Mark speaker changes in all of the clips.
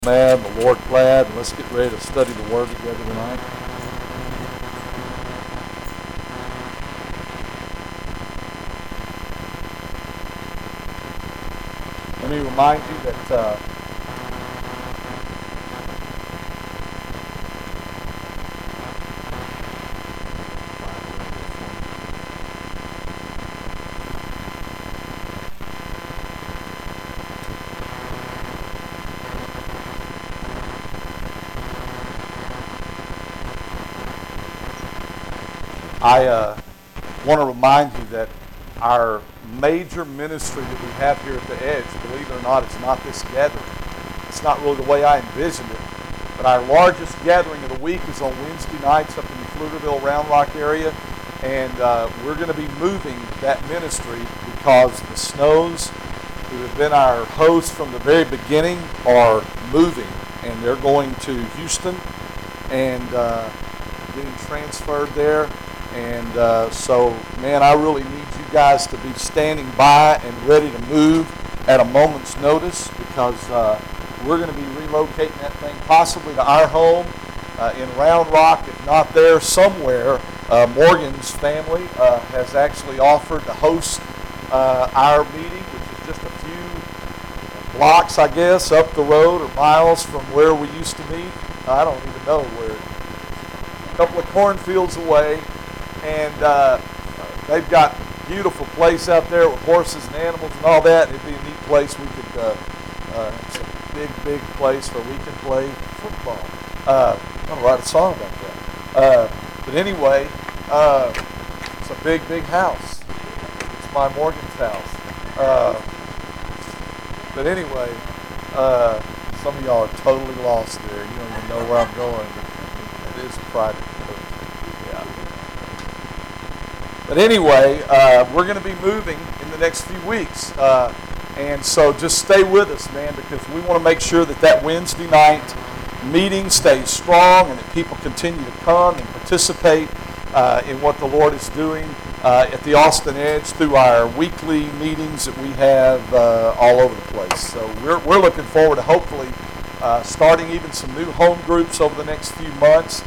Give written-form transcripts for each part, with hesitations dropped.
Speaker 1: Man, the Lord glad, and let's get ready to study the Word together tonight. Let me remind you that I want to remind you that our major ministry that we have here at the Edge, believe it or not, it's not this gathering. It's not really the way I envisioned it. But our largest gathering of the week is on Wednesday nights up in the Pflugerville Round Rock area. And we're going to be moving that ministry because the Snows, who have been our hosts from the very beginning, are moving. And they're going to Houston and getting transferred there. And so, man, I really need you guys to be standing by and ready to move at a moment's notice because we're going to be relocating that thing possibly to our home in Round Rock, if not there, somewhere. Morgan's family has actually offered to host our meeting, which is just a few blocks, I guess, up the road or miles from where we used to meet. I don't even know where. A couple of cornfields away. And they've got a beautiful place out there with horses and animals and all that. And it'd be a neat place. We could, it's a big place where we can play football. I'm going to write a song about that. But anyway, it's a big house. It's my Morgan's house. But anyway, some of y'all are totally lost there. You don't even know where I'm going. It is private. But anyway, we're going to be moving in the next few weeks. And so just stay with us, man, because we want to make sure that that Wednesday night meeting stays strong and that people continue to come and participate in what the Lord is doing at the Austin Edge through our weekly meetings that we have all over the place. So we're looking forward to hopefully starting even some new home groups over the next few months.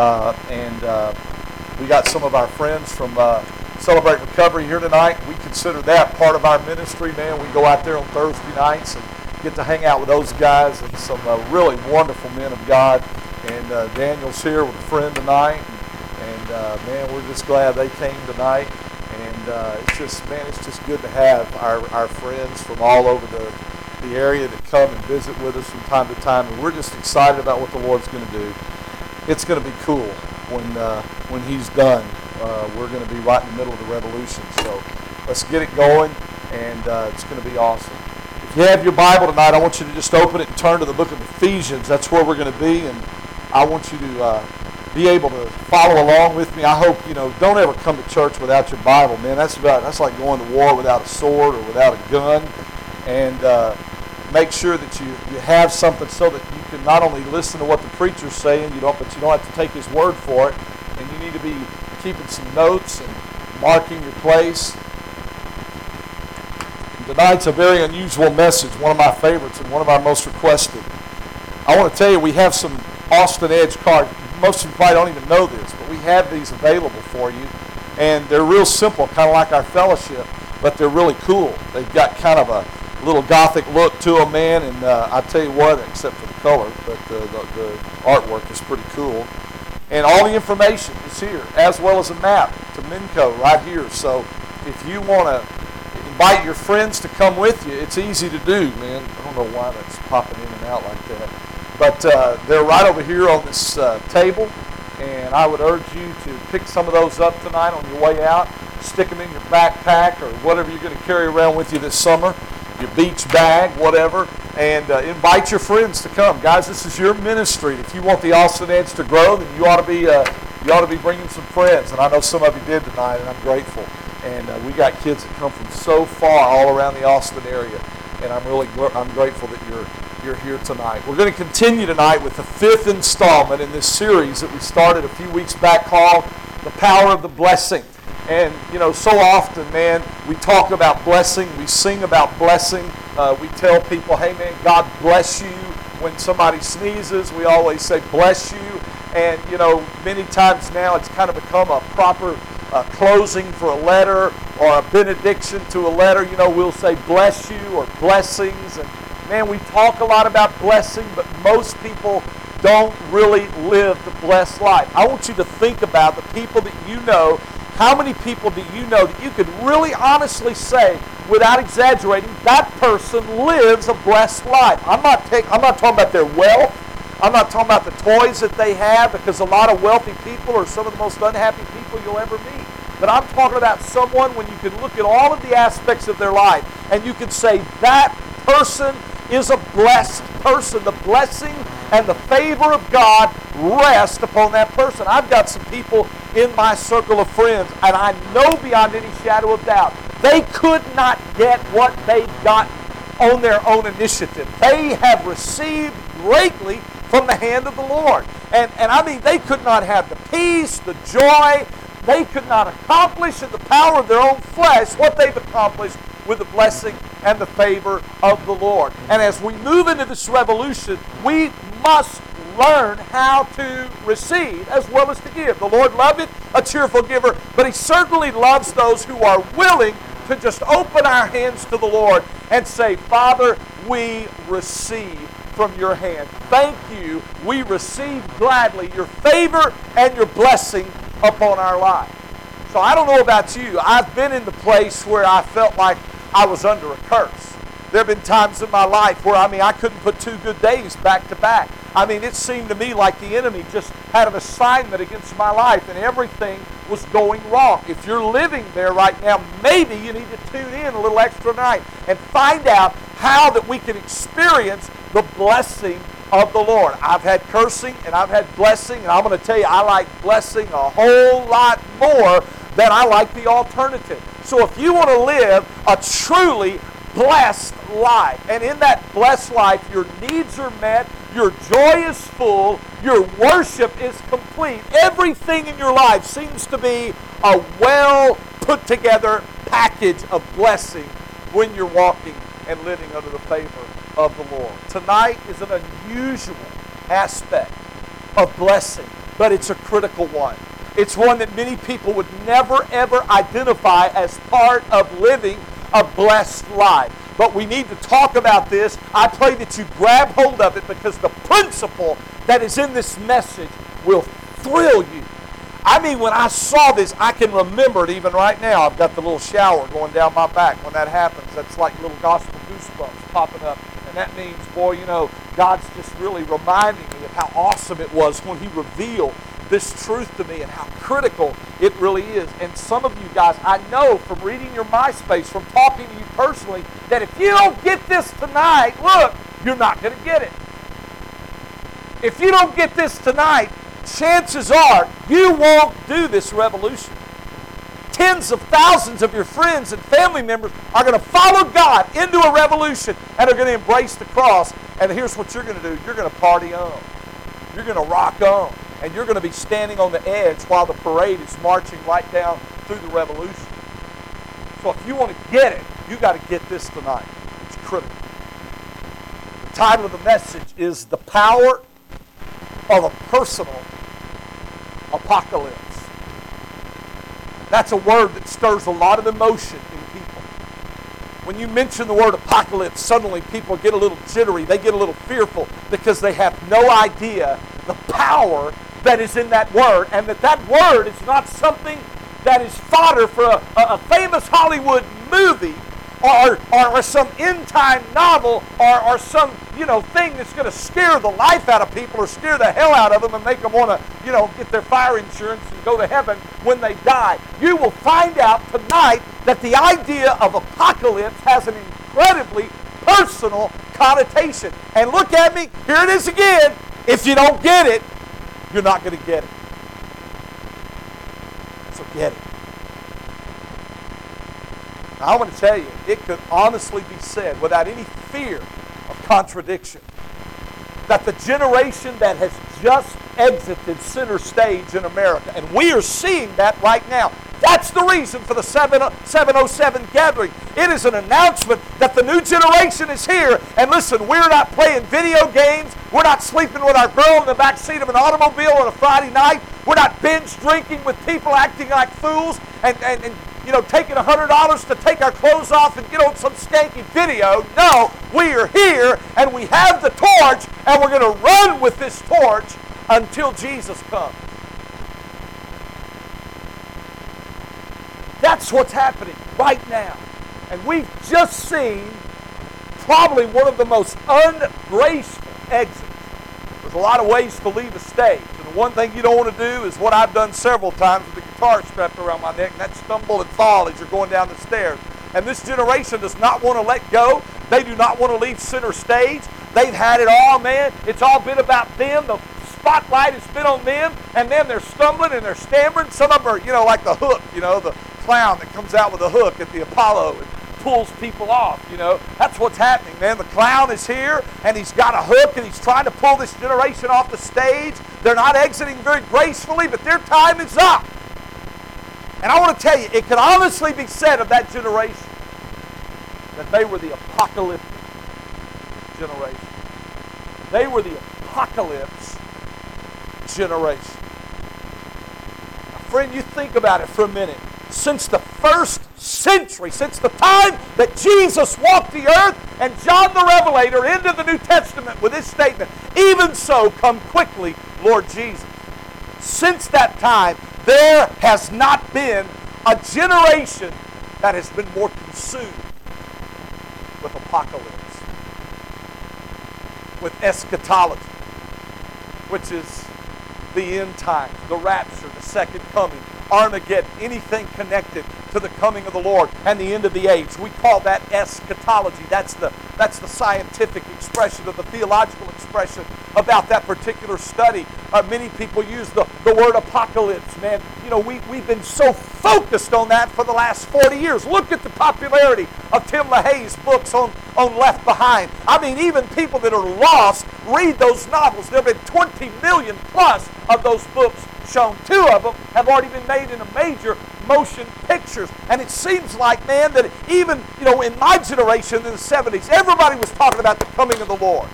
Speaker 1: We got some of our friends from Celebrate Recovery here tonight. We consider that part of our ministry, man. We go out there on Thursday nights and get to hang out with those guys and some really wonderful men of God. And Daniel's here with a friend tonight. And man, we're just glad they came tonight. And it's just good to have our friends from all over the area that come and visit with us from time to time. And we're just excited about what the Lord's going to do. It's going to be cool when He's done. We're going to be right in the middle of the revolution. So let's get it going, and it's going to be awesome. If you have your Bible tonight, I want you to just open it and turn to the book of Ephesians. That's where we're going to be, and I want you to be able to follow along with me. I hope, don't ever come to church without your Bible, man. That's like going to war without a sword or without a gun. And make sure that you have something so that you can not only listen to what the preacher's saying, but you don't have to take his word for it. And you need to be keeping some notes and marking your place. And tonight's a very unusual message, one of my favorites and one of our most requested. I want to tell you, we have some Austin Edge cards. Most of you probably don't even know this, but we have these available for you. And they're real simple, kind of like our fellowship, but they're really cool. They've got kind of a little gothic look to them, man, and I tell you what, except for the color, but the artwork is pretty cool. And all the information is here, as well as a map to Minco right here. So if you want to invite your friends to come with you, it's easy to do, man. I don't know why that's popping in and out like that. But they're right over here on this table, and I would urge you to pick some of those up tonight on your way out. Stick them in your backpack or whatever you're going to carry around with you this summer, your beach bag, whatever, and invite your friends to come. Guys, this is your ministry. If you want the Austin Edge to grow, then you ought to be bringing some friends. And I know some of you did tonight, and I'm grateful. And we got kids that come from so far all around the Austin area, and I'm grateful that you're here tonight. We're going to continue tonight with the 5th installment in this series that we started a few weeks back called The Power of the Blessing. And, so often, man, we talk about blessing. We sing about blessing. We tell people, hey, man, God bless you when somebody sneezes, we always say, bless you. And, you know, many times now it's kind of become a proper closing for a letter or a benediction to a letter. You know, we'll say bless you or blessings. And, man, we talk a lot about blessing, but most people don't really live the blessed life. I want you to think about the people that you know. How many people do you know that you could really honestly say, without exaggerating, that person lives a blessed life? I'm not talking about their wealth. I'm not talking about the toys that they have, because a lot of wealthy people are some of the most unhappy people you'll ever meet. But I'm talking about someone when you can look at all of the aspects of their life and you can say that person is a blessed person. The blessing and the favor of God rest upon that person. I've got some people in my circle of friends, and I know beyond any shadow of doubt, they could not get what they got on their own initiative. They have received greatly from the hand of the Lord. And I mean, they could not have the peace, the joy. They could not accomplish in the power of their own flesh what they've accomplished with the blessing and the favor of the Lord. And as we move into this revolution, we must learn how to receive as well as to give. The Lord loveth a cheerful giver, but He certainly loves those who are willing to just open our hands to the Lord and say, Father, we receive from your hand. Thank you. We receive gladly your favor and your blessing upon our life. So I don't know about you. I've been in the place where I felt like I was under a curse. There have been times in my life where, I couldn't put 2 good days back to back. It seemed to me like the enemy just had an assignment against my life and everything was going wrong. If you're living there right now, maybe you need to tune in a little extra night and find out how that we can experience the blessing of the Lord. I've had cursing and I've had blessing, and I'm going to tell you, I like blessing a whole lot more than I like the alternative. So if you want to live a truly blessed life, and in that blessed life your needs are met, your joy is full, your worship is complete, everything in your life seems to be a well put together package of blessing when you're walking and living under the favor of the Lord. Tonight is an unusual aspect of blessing, but it's a critical one. It's one that many people would never ever identify as part of living a blessed life. But we need to talk about this. I pray that you grab hold of it, because the principle that is in this message will thrill you. When I saw this, I can remember it even right now. I've got the little shower going down my back when that happens. That's like little gospel goosebumps popping up. And that means, boy, God's just really reminding me of how awesome it was when He revealed this truth to me and how critical it really is. And some of you guys, I know from reading your MySpace, from talking to you personally, that if you don't get this tonight, look, you're not going to get it. If you don't get this tonight, chances are you won't do this revolution. Tens of thousands of your friends and family members are going to follow God into a revolution and are going to embrace the cross. And here's what you're going to do. You're going to party on. You're going to rock on. And you're going to be standing on the edge while the parade is marching right down through the revolution. So if you want to get it, you got to get this tonight. It's critical. The title of the message is The Power of a Personal Apocalypse. That's a word that stirs a lot of emotion in people. When you mention the word apocalypse, suddenly people get a little jittery. They get a little fearful because they have no idea the power that is in that word, and that word is not something that is fodder for a famous Hollywood movie or some end-time novel or some thing that's going to scare the life out of people or scare the hell out of them and make them want to get their fire insurance and go to heaven when they die. You will find out tonight that the idea of apocalypse has an incredibly personal connotation. And look at me, here it is again. If you don't get it, you're not going to get it. So get it. Now, I want to tell you, it could honestly be said without any fear of contradiction that the generation that has just exited center stage in America, and we are seeing that right now. That's the reason for the 707 gathering. It is an announcement that the new generation is here. And listen, we're not playing video games. We're not sleeping with our girl in the back seat of an automobile on a Friday night. We're not binge drinking with people acting like fools and taking $100 to take our clothes off and get on some skanky video. No, we are here and we have the torch and we're going to run with this torch until Jesus comes. That's what's happening right now. And we've just seen probably one of the most ungraceful exits. There's a lot of ways to leave a stage. And the one thing you don't want to do is what I've done several times with the guitar strapped around my neck, and that's stumble and fall as you're going down the stairs. And this generation does not want to let go. They do not want to leave center stage. They've had it all, man. It's all been about them. The spotlight has been on them, and then they're stumbling and they're stammering. Some of them are, like the Hook, the clown that comes out with a hook at the Apollo and pulls people off, That's what's happening, man. The clown is here, and he's got a hook, and he's trying to pull this generation off the stage. They're not exiting very gracefully, but their time is up. And I want to tell you, it can honestly be said of that generation that they were the apocalyptic generation. They were the apocalypse generation. Now, friend, you think about it for a minute. Since the first century, since the time that Jesus walked the earth and John the Revelator into the New Testament with this statement, even so come quickly, Lord Jesus. Since that time, there has not been a generation that has been more consumed with apocalypse, with eschatology, which is the end times, the rapture, the second coming, Armageddon, anything connected to the coming of the Lord and the end of the age. We call that eschatology. That's the scientific expression of the theological expression about that particular study. Many people use the word apocalypse, man. We've been so focused on that for the last 40 years. Look at the popularity of Tim LaHaye's books on Left Behind. I mean, even people that are lost read those novels. There have been 20 million plus of those books shown. 2 of them have already been made into major motion pictures. And it seems like, man, that even, in my generation in the 70s, everybody was talking about the coming of the Lord.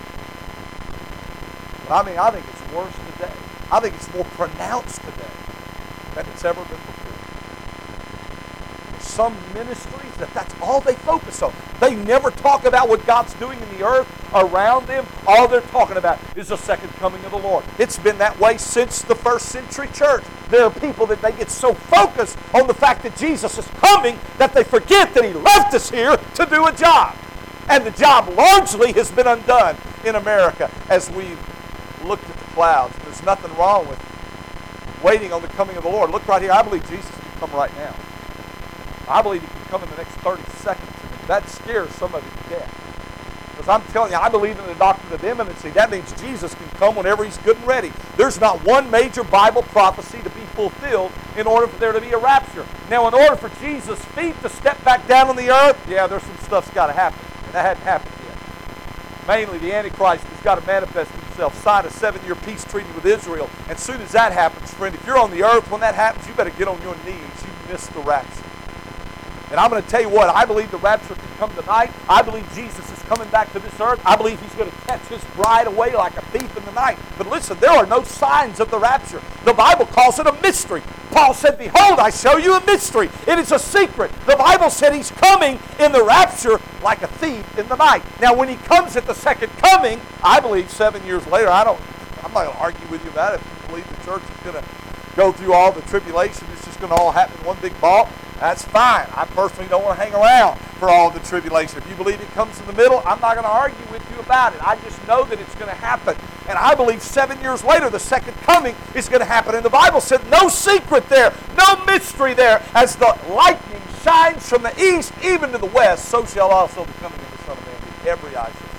Speaker 1: But I think it's worse today. I think it's more pronounced today than it's ever been before. Some ministries that's all they focus on. They never talk about what God's doing in the earth around them. All they're talking about is the second coming of the Lord. It's been that way since the first century church. There are people that they get so focused on the fact that Jesus is coming that they forget that He left us here to do a job. And the job largely has been undone in America as we've looked at the clouds. There's nothing wrong with waiting on the coming of the Lord. Look right here. I believe Jesus can come right now. I believe He can come in the next 30 seconds. That scares some of you to death. Because I'm telling you, I believe in the doctrine of imminency. That means Jesus can come whenever He's good and ready. There's not one major Bible prophecy to be fulfilled in order for there to be a rapture. Now, in order for Jesus' feet to step back down on the earth, there's some stuff's got to happen. And that hadn't happened yet. Mainly, the Antichrist has got to manifest himself, sign a 7-year peace treaty with Israel. And as soon as that happens, friend, if you're on the earth when that happens, you better get on your knees. You missed the rapture. And I'm going to tell you what, I believe the rapture can come tonight. I believe Jesus is coming back to this earth. I believe He's going to catch His bride away like a thief in the night. But listen, there are no signs of the rapture. The Bible calls it a mystery. Paul said, behold, I show you a mystery. It is a secret. The Bible said He's coming in the rapture like a thief in the night. Now, when He comes at the second coming, I believe 7 years later, I'm not going to argue with you about it. If you believe the church is going to go through all the tribulation, it's just going to all happen in one big ball. That's fine. I personally don't want to hang around for all the tribulation. If you believe it comes in the middle, I'm not going to argue with you about it. I just know that it's going to happen. And I believe 7 years later, the second coming is going to happen. And the Bible said no secret there, no mystery there. As the lightning shines from the east even to the west, so shall also the coming of the Son of Man be. Every eye shall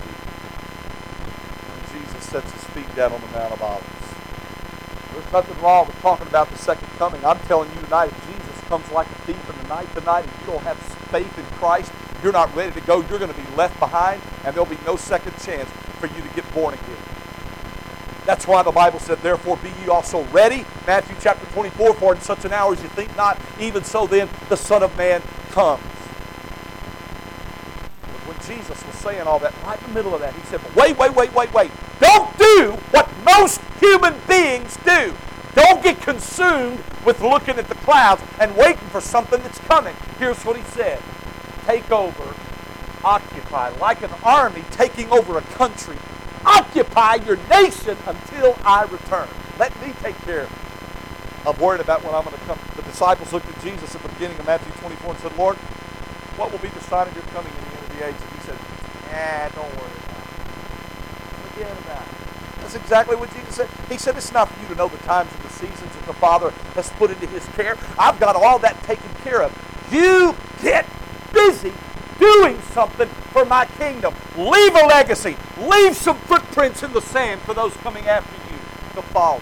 Speaker 1: see. When Jesus sets His feet down on the Mount of Olives. There's nothing wrong with talking about the second coming. I'm telling you tonight, if Jesus comes like a thief in the night tonight, and you don't have faith in Christ, you're not ready to go, you're going to be left behind, and there'll be no second chance for you to get born again. That's why the Bible said, therefore be ye also ready. Matthew chapter 24, for in such an hour as you think not, even so then the Son of Man comes. But when Jesus was saying all that, right in the middle of that, he said, but wait. Don't do what most human beings do. Don't get consumed with looking at the clouds and waiting for something that's coming. Here's what he said. Take over, occupy, like an army taking over a country. Occupy your nation until I return. Let me take care of worrying about when I'm going to come. The disciples looked at Jesus at the beginning of Matthew 24 and said, Lord, what will be the sign of your coming in the end of the age? And he said, don't worry about it. Forget about it. That's exactly what Jesus said. He said, it's not for you to know the times and the seasons that the Father has put into his care. I've got all that taken care of. You get busy doing something for my kingdom. Leave a legacy. Leave some footprints in the sand for those coming after you to follow.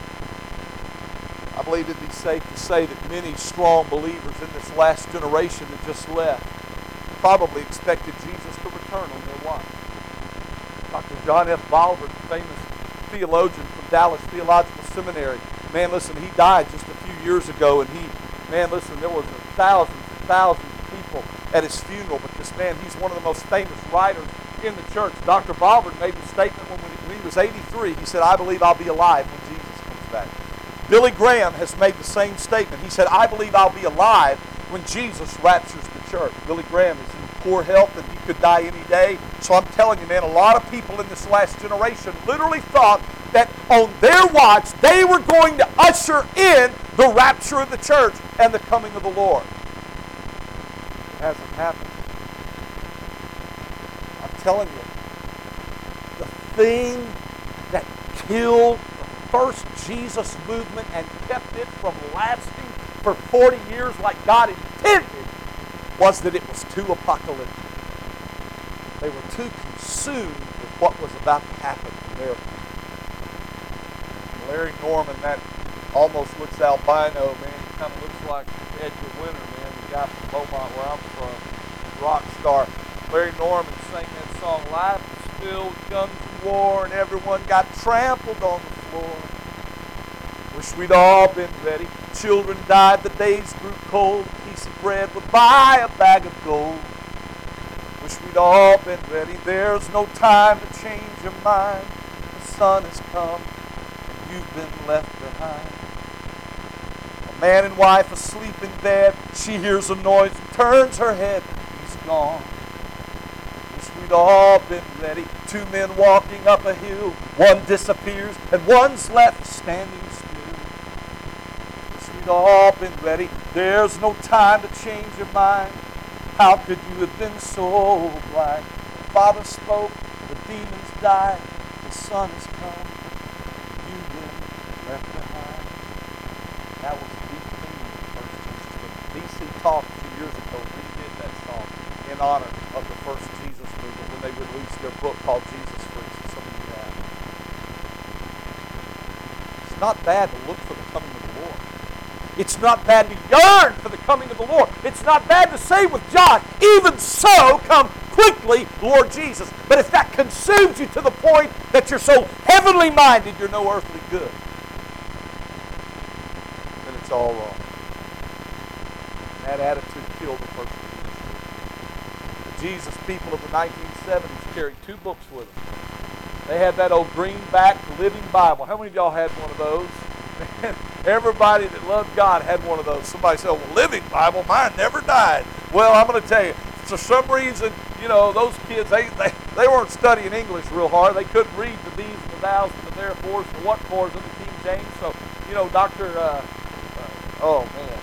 Speaker 1: I believe it'd be safe to say that many strong believers in this last generation that just left probably expected Jesus to return on their watch. Dr. John F. Baldwin, famous theologian from Dallas Theological Seminary, man, listen, he died just a few years ago, and there was thousands and thousands of people at his funeral, but this man, he's one of the most famous writers in the church. Dr. Baldwin made the statement when he was 83, he said, I believe I'll be alive when Jesus comes back. Billy Graham has made the same statement. He said, I believe I'll be alive when Jesus raptures the church. Billy Graham is in poor health and he could die any day. So I'm telling you, man, a lot of people in this last generation literally thought that on their watch they were going to usher in the rapture of the church and the coming of the Lord. It hasn't happened. I'm telling you, the thing that killed first Jesus movement and kept it from lasting for 40 years like God intended was that it was too apocalyptic. They were too consumed with what was about to happen in their time. Larry Norman, that almost looks albino, man. He kind of looks like Edgar Winter, man, the guy from Beaumont where I'm from, rock star. Larry Norman sang that song, Life is Filled with Guns and War, and everyone got trampled on the floor. Wish we'd all been ready. Children died, the days grew cold. A piece of bread would buy a bag of gold. Wish we'd all been ready. There's no time to change your mind. The sun has come, and you've been left behind. A man and wife asleep in bed. She hears a noise and turns her head. He's gone. Wish we'd all been ready. Two men walking up a hill. One disappears, and one's left standing still. We'd all been ready. There's no time to change your mind. How could you have been so blind? The Father spoke, the demons died, the Son has come, you've been left behind. That was the deep theme of the first Jesus movement. DC Talk a few years ago redid that song in honor of the first Jesus movement when they released their book called Jesus Freaks, and some of you have. It's not bad to look for the coming of the Lord. It's not bad to yearn for the coming of the Lord. It's not bad to say with John, even so, come quickly, Lord Jesus. But if that consumes you to the point that you're so heavenly minded, you're no earthly good, then it's all wrong. That attitude killed the first Jesus. The Jesus people of the 1970s carried two books with them. They had that old greenback Living Bible. How many of y'all had one of those? Everybody that loved God had one of those. Somebody said, well, Living Bible, mine never died. Well, I'm going to tell you, for some reason, those kids, they weren't studying English real hard. They couldn't read the these and the thous and the therefores and the what fors in the King James. So, Dr. Oh, man.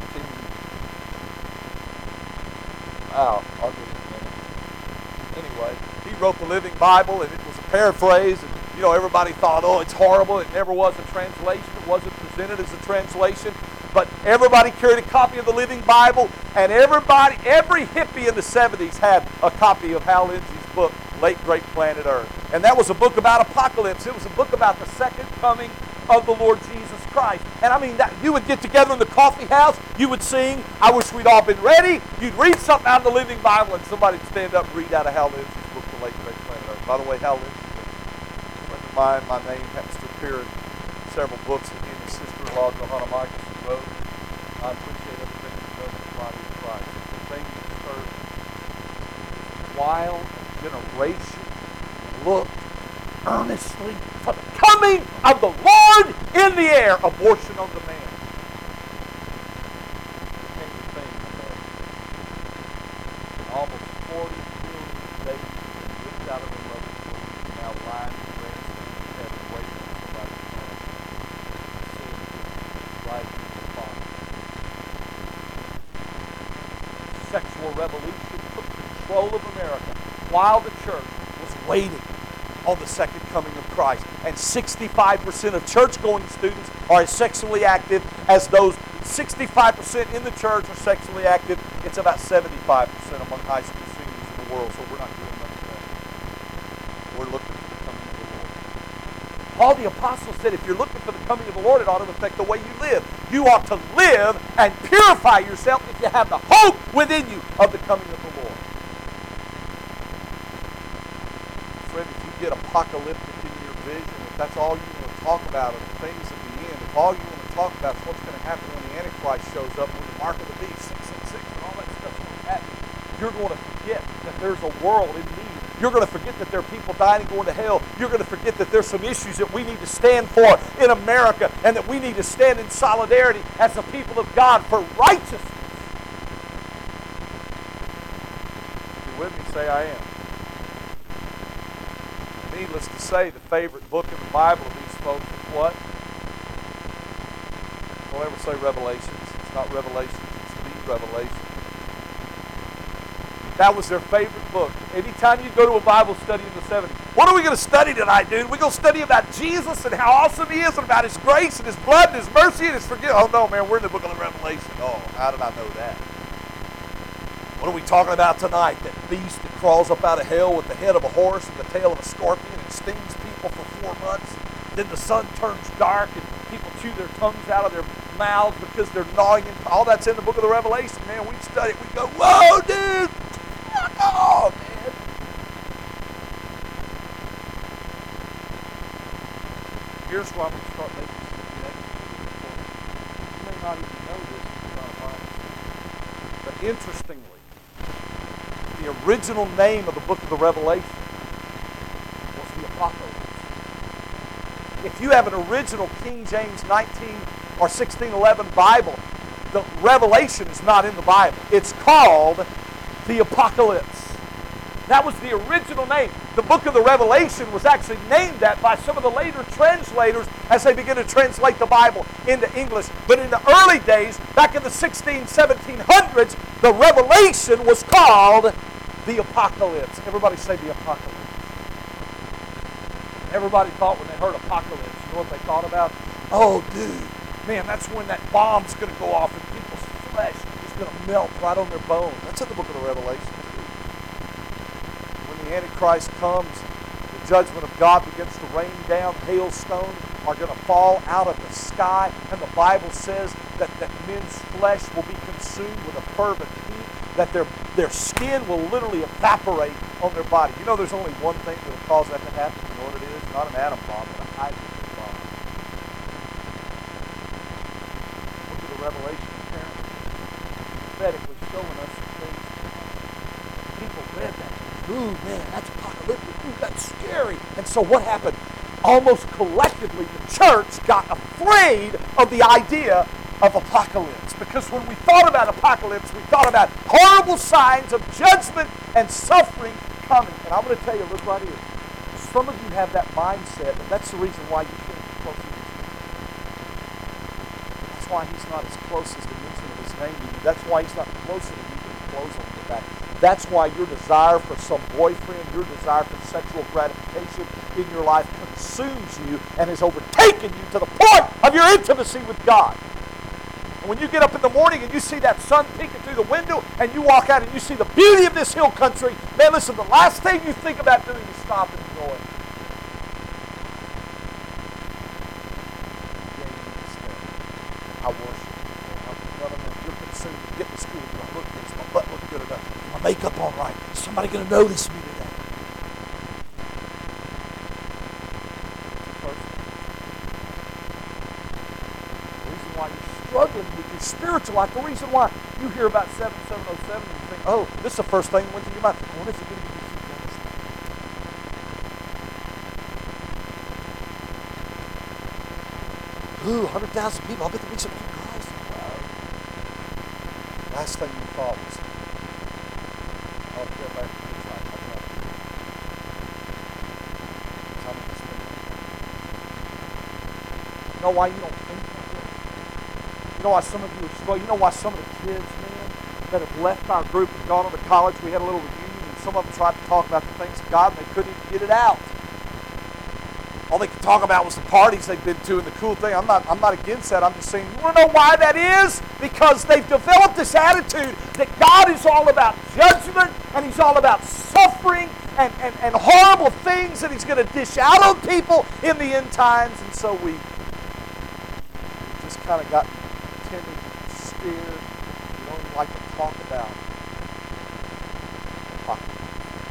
Speaker 1: I'll give it a minute. Anyway, he wrote the Living Bible, and it was a paraphrase, and everybody thought, oh, it's horrible. It never was a translation. It wasn't presented as a translation. But everybody carried a copy of the Living Bible, and every hippie in the 70s had a copy of Hal Lindsey's book, Late Great Planet Earth. And that was a book about apocalypse. It was a book about the second coming of the Lord Jesus Christ. And I mean, that you would get together in the coffee house, you would sing, I Wish We'd All Been Ready. You'd read something out of the Living Bible, and somebody would stand up and read out of Hal Lindsey's book, The Late Great Planet Earth. By the way, Hal Lindsey, my name happens to appear in several books that he and his sister-in-law, Johanna Michelson, wrote. I appreciate everything he does in the body of Christ. The thing that stirs me is wild and generation looked earnestly for the coming of the Lord in the air. Abortion on demand. Became the thing in America. Almost 40 million babies have been ripped out of their mother's womb, now lying in grandstands heaven waiting for somebody to come. Seeing right in the Father. Sexual revolution took control of America while the church was waiting on the second coming of Christ. And 65% of church-going students are as sexually active as those 65% in the church are sexually active. It's about 75% among high school seniors in the world, so we're not doing much better. We're looking for the coming of the Lord. Paul the Apostle said, if you're looking for the coming of the Lord, it ought to affect the way you live. You ought to live and purify yourself if you have the hope within you of the coming of the Lord. Friend, if you get apocalyptic in your vision, if that's all you want to talk about are the things at the end, if all you want to talk about is what's going to happen when the Antichrist shows up, when the mark of the beast, 666, and all that stuff's going to happen, you're going to forget that there's a world in need. You're going to forget that there are people dying and going to hell. You're going to forget that there's some issues that we need to stand for in America and that we need to stand in solidarity as the people of God for righteousness. If you're with me, say I am. Needless to say, the favorite book in the Bible of these folks is what? Don't ever say Revelations. It's not Revelations, it's the Revelation. That was their favorite book. Anytime you go to a Bible study in the 70s, what are we going to study tonight, dude? We're going to study about Jesus and how awesome He is and about His grace and His blood and His mercy and His forgiveness. Oh, no, man, we're in the book of the Revelation. Oh, how did I know that? What are we talking about tonight? That beast that crawls up out of hell with the head of a horse and the tail of a scorpion and stings people for 4 months. Then the sun turns dark and people chew their tongues out of their mouths because they're gnawing. All that's in the book of the Revelation, man. We study it. We go, whoa, dude. Oh, man. Here's why we start making some connections. You may not even know this if you're not a Bible student. But interestingly, the original name of the book of the Revelation was the Apocalypse. If you have an original King James 19 or 1611 Bible, the Revelation is not in the Bible. It's called the Apocalypse. That was the original name. The book of the Revelation was actually named that by some of the later translators as they began to translate the Bible into English. But in the early days, back in the 1700s, the Revelation was called the Apocalypse. Everybody say the Apocalypse. Everybody thought when they heard apocalypse, you know what they thought about? Oh, dude, man, that's when that bomb's going to go off and people's flesh is going to melt right on their bones. That's in the book of the Revelation. When the Antichrist comes, the judgment of God begins to rain down. Hailstones are going to fall out of the sky. And the Bible says that men's flesh will be consumed with a fervent heat, that their skin will literally evaporate on their body. You know there's only one thing that will cause that to happen. You know what it is? Not an atom bomb, but a hydrogen bomb. Look at the Revelation apparently prophetically showing us some things. People read that. Ooh, man, that's apocalyptic. Ooh, that's scary. And so what happened? Almost collectively, the church got afraid of the idea of apocalypse. Because when we thought about apocalypse, we thought about horrible signs of judgment and suffering coming. And I'm going to tell you, look right here. Some of you have that mindset, and that's the reason why you can't be close to Jesus. That's why He's not as close as the mention of His name to you. That's why He's not closer to you than He close on your back. That's why your desire for some boyfriend, your desire for sexual gratification in your life consumes you and has overtaken you to the point of your intimacy with God. And when you get up in the morning and you see that sun peeking through the window and you walk out and you see the beauty of this hill country, man, listen, the last thing you think about doing is stop and enjoy it. I worship you. You're consumed. Get to school. Look, does my butt look good enough? Is my makeup all right? Is somebody going to notice me today? The reason why you're struggling with your spiritual life, the reason why you hear about 7707 and you think, oh, this is the first thing that went to your mind. When is it going to be Ooh, 100,000 people. I bet there'll be some good guys. Last thing you thought was, oh, get back to the side. You know why you don't think that way? You know why some of you are struggling? You know why some of the kids, man, that have left our group and gone on to college, we had a little reunion, and some of them tried to talk about the things of God, and they couldn't even get it out. All they could talk about was the parties they've been to and the cool thing. I'm not against that. I'm just saying, you want to know why that is? Because they've developed this attitude that God is all about judgment and He's all about suffering and horrible things that He's going to dish out on people in the end times. And so we just kind of got timid, scared. We don't even like to talk about apocalypse.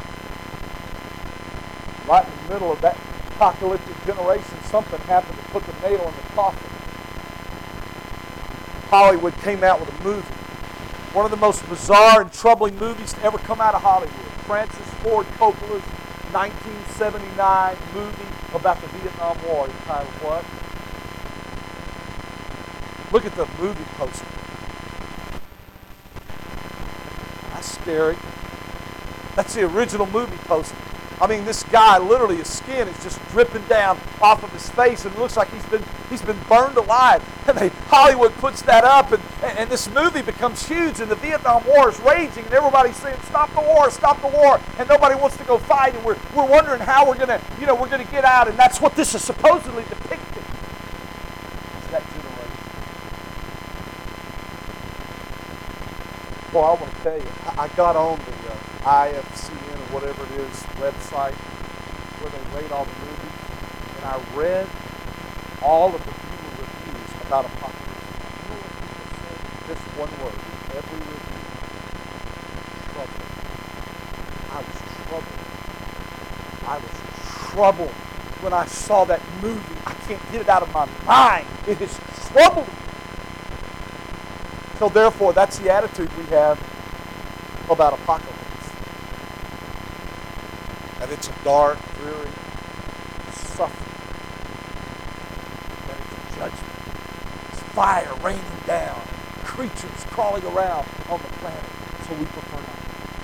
Speaker 1: Right in the middle of that apocalyptic generation, something happened to put the nail in the coffin. Hollywood came out with a movie. One of the most bizarre and troubling movies to ever come out of Hollywood. Francis Ford Coppola's 1979 movie about the Vietnam War. Entitled what? Look at the movie poster. That's scary. That's the original movie poster. I mean, this guy, literally, his skin is just dripping down off of his face, and it looks like he's been burned alive. And Hollywood puts that up, and this movie becomes huge, and the Vietnam War is raging, and everybody's saying, "Stop the war! Stop the war!" And nobody wants to go fight, and we're wondering how we're gonna get out, and that's what this is supposedly depicting. It's that generation. Well, I want to tell you, I got on the IFCN or whatever it is website where they rate all the movies, and I read all of the viewer reviews about Apocalypse. You know what people said? This one word, every review. Trouble. I was troubled when I saw that movie. I can't get it out of my mind. It has troubled me. So therefore, that's the attitude we have about Apocalypse. And it's a dark, dreary, suffering. And it's a judgment. It's fire raining down. Creatures crawling around on the planet. So we prefer not.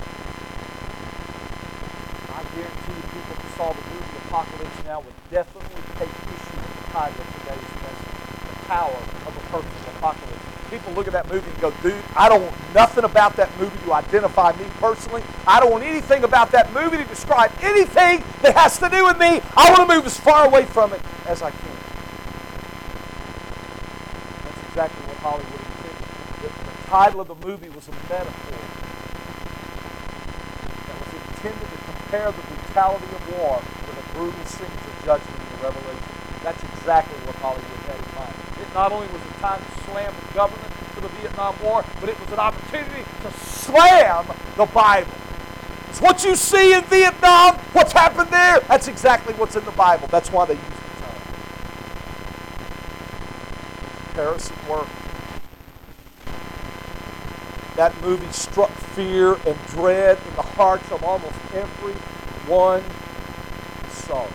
Speaker 1: I guarantee you people who saw the movie Apocalypse Now would definitely take issue with the title of today's message. The power of a perfect apocalypse. People look at that movie and go, dude, I don't want nothing about that movie to identify me personally. I don't want anything about that movie to describe anything that has to do with me. I want to move as far away from it as I can. That's exactly what Hollywood intended. The title of the movie was a metaphor that was intended to compare the brutality of war with the brutal scenes of judgment in the Revelation. That's exactly what Hollywood had in mind. It not only was a time to slam the government for the Vietnam War, but it was an opportunity to slam the Bible. It's what you see in Vietnam, what's happened there, that's exactly what's in the Bible. That's why they use the term. Comparison worked. That movie struck fear and dread in the hearts of almost everyone who saw it.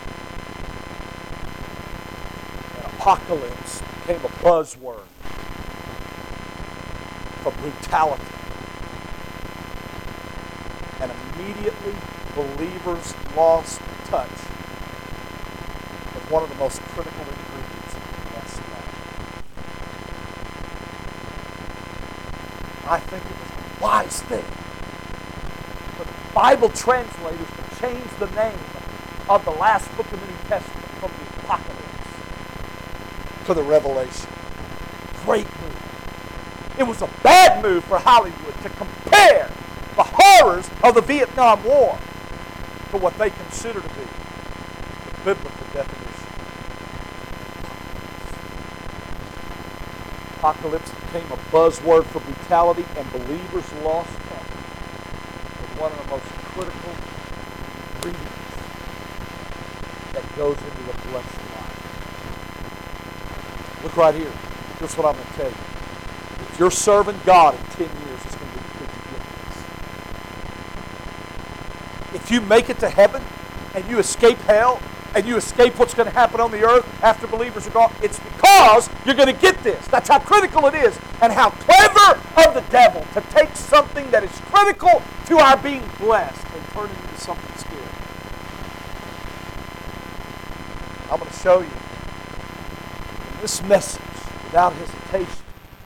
Speaker 1: Apocalypse became a buzzword for brutality. And immediately, believers lost touch with one of the most critical ingredients in the message. I think it was a wise thing for the Bible translators to change the name of the last book of the New Testament from the Apocalypse to the Revelation. Great move. It was a bad move for Hollywood to compare the horrors of the Vietnam War to what they consider to be the biblical definition. Apocalypse became a buzzword for brutality, and believers lost touch with one of the most critical ingredients that goes into a blessed life. Look right here. Here's what I'm going to tell you. If you're serving God in 10 years, it's going to be because you get this. If you make it to heaven and you escape hell, and you escape what's going to happen on the earth after believers are gone? It's because you're going to get this. That's how critical it is, and how clever of the devil to take something that is critical to our being blessed and turn it into something scary. I'm going to show you in this message, without hesitation,